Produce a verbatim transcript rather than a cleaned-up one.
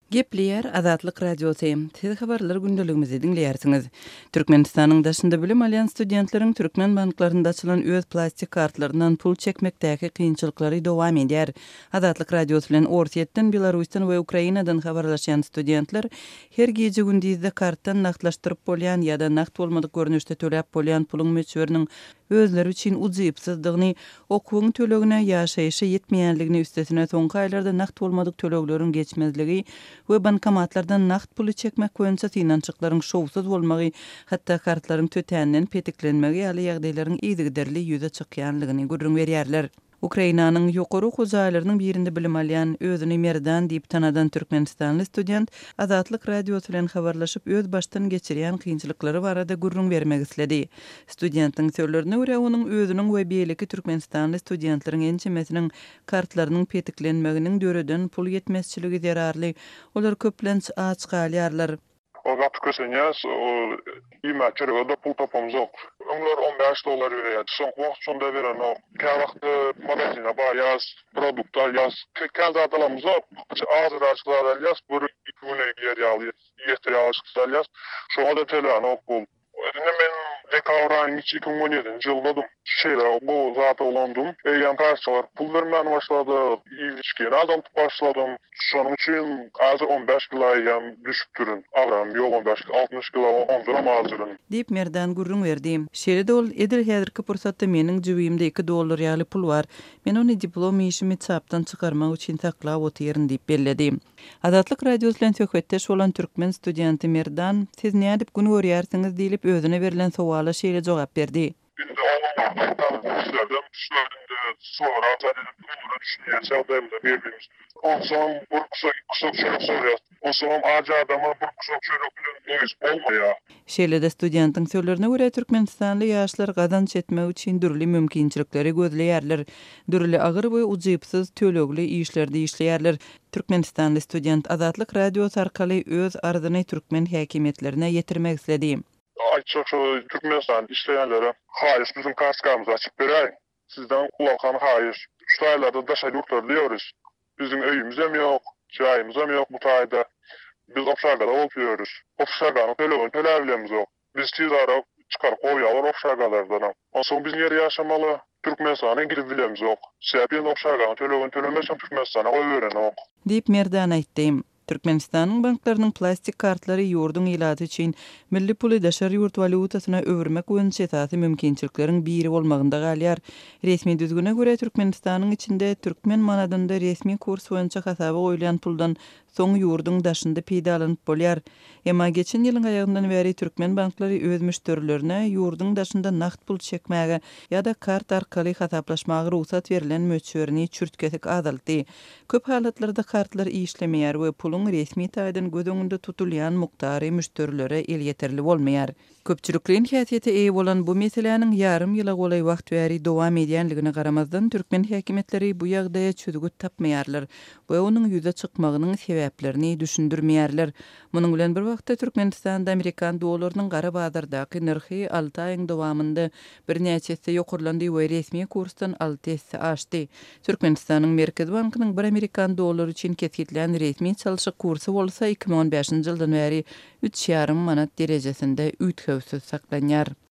Gepleyer Azatlyk Radiosu. Siz habarlar gündeligimizi dinleýärsiňiz. Türkmenistanyň daşynda bilim alýan studentleriň türkmen banklaryna açylan öz plastik kartlaryndan pul çekmekdäki kynçylyklary dowam edýär. Azatlyk Radiosu bilen Orsetden, Belarusdan we Ukrainadan habarlaşan studentler her gece gündizde kartdan naqdlaşdyryp bolýan ýa-da naqd bolmadyk görnüşde töläp bolýan puluň möçberiniň özleri üçin uzypsızdygyny, okuwyň tölegine ýaşaýyşy ýetmeýänligini üstesine soňky aýlarda naqd bolmadyk tölegleriň geçmezligi we bankomatlardan naqd puly çekmek boýunça synançyklaryň şowsuz bolmagy, hatda kartlaryň tötänden petiklenmegi ýaly ýagdaýlaryň ýygyderli ýüze çykýanlygyny görüň berýärler. Ukrainanyň ýokary okuwçylarynyň birinde bilim alýan özüni Merdan diýip tanadan türkmenistanly student Azatlyk Radiosu bilen habarlaşyp öz başdan geçirýän kynçylyklary barada gurrun bermek isledi. Studentiň sözlerine görä onuň özüniň we beýleki türkmenistanly studentleriň ençemesiniň kartlarynyň petiklenmeginiň döreden pul ýetmezçiligi zerarly. Olar köplenç aç galýarlar. O zat kösenýäs, o iýme çerege de pul tapamyz ok. Onlar on beş dolar berýär. Soň wagt şonda beren o. Käwagty magazina barýas, produktlar ýaz. Käz atalamyz ok. Azır açyklar ýaz, bir iki güne ýerýär. Ýetirýär ýaz. Şoňa da telan ok bol. Öňe men dekabr aýynyň iki bin on ýedinji ýylda şeýle bu zat olandym. Eýan parçalar pul bermän başlady. Ýyşkere adam başladym. Şonuň üçin hazır on beş gilaýam düşüp durun. Agram ýok on beş altmış gila onduram hazıryn. Diýip Merdan gurrun berdi. Şeýle ol edir häzirki pursatda meniň jübimde iki dolar ýaly pul bar. Men ony diplom işimi çapdan çykarmak üçin saklap otyaryn diýip bellädi. Azatlyk Radiosu bilen söhbetdeş bolan türkmen studenti Merdan, siz näde gün görýärsiňiz diýip özüne berilen sowala şeýle jogap berdi. Binde olanlardan şöyle sonra zaten bunu düşünýär da birbirimiz. Ondan bir kısa kısa çörek soruyor. Ondan ağaca adama bir kısa çörek bilen neyse olmuyor. Şeýle-de studentiň sözlerine görä türkmenistanly ýaşlar gazanç etmek üçin dürli mümkinçilikleri gözleýärler. Dürli agyr we uzypsyz tölegli işlerde işleýärler. Türkmenistanly student Azatlyk Radiosu arkaly öz arzyny türkmen häkimetlerine ýetirmek isledi. Aytsak şu Türkmenistan işleyenlere hayır bizim kaskamızı açıp bereyim. Sizden kulakhan hayır. Şu aylarda daşa yurtlar diyoruz. Bizim öyümüz hem yok, çayımız hem yok bu tayda. Biz ofşargada oluyoruz. Ofşarganın telefon televizyonumuz yok. Biz tizara çıkar koyalım ofşargalardan. Ondan sonra biz yeri yaşamalı. Türkmenistan'a girip bilemiz yok. Sebebin ofşarganın telefon televizyonu Türkmenistan'a koy öğren yok. Deyip Merdan aýtdy. Türkmenistanyň banklarynyň plastik kartlary ýurduň ilaty üçin milli puly daşary ýurt walutasyna öwürmek boýunça esasy mümkinçilikleriň biri bolmagynda galýar. Resmi düzgüne görä Türkmenistanyň içinde türkmen manadynda resmi kurs boýunça hasaba goýulan puldan soň ýurduň daşynda peýda alanyp bolýar. Emma geçen ýylyň aýagyndan beri türkmen banklary öz müşterilerine ýurduň daşynda naqd pul çekmäge ýa-da kart arkaly hasaplaşmagy ruhsat berilen möçberini çürtgesik azaltdy. Köp halatlarda kartlar işlemeýär we puluň resmi taýdan göz öňünde tutulýan muktary müşterilere el ýeterli bolmaýar. Köpçülikliň häsiýeti eýe bolan bu meseleniň ýarym ýyla golay wagt bäri dowam edýänligine garamazdan türkmen häkimetleri bu ýagdaýa çözgüt tapmaýarlar we onuň ýüze çykmagynyň sebäplerini düşündirmeýärler. Munyň bilen bir wagtda Türkmenistanda Amerikan dollarynyň gara bazardaky narhy alty aýyň dowamında bir näçesi ýokurlandy we resmi kursdan alty esse aşdy. Türkmenistanyň Merkez bankynyň bir Amerikan dollary üçin kesgitlen resmi çalyşyk kursy bolsa iki bin on beşinji ýyldan bäri üç ýarym manat derejesinde üýtgewsiz saklanýar.